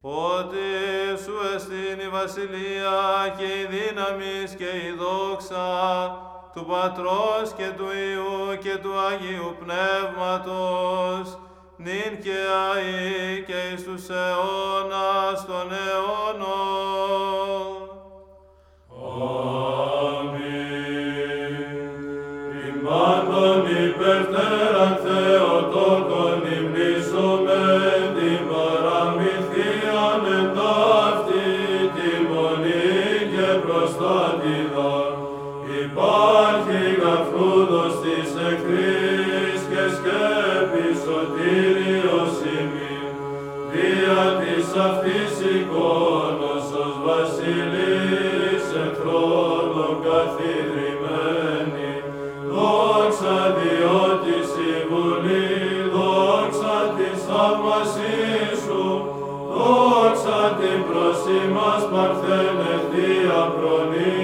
Ότι σου εστίν η βασιλεία και η δύναμις και η δόξα του Πατρός και του Υιού και του Αγίου Πνεύματος, νυν και αεί και εις τους αιώνας των αιώνων. Αμήν. Ημάντων υπερτέραν Θεοτόκον υμνήσομεν την παραμυθίαν εν ταύτη τη μονή και προστάτηδα. Υπάρχει γαφρούδος της εχθρής και σκέπης σωτήριος ημίν, δια της αυτής εικόνος ως βασιλείς εν θρόνων καθιδρυμένη. Δόξα διότης η βουλή, δόξα της θαυμασής σου, δόξα την προς ημάς παρθένε θεία προνή.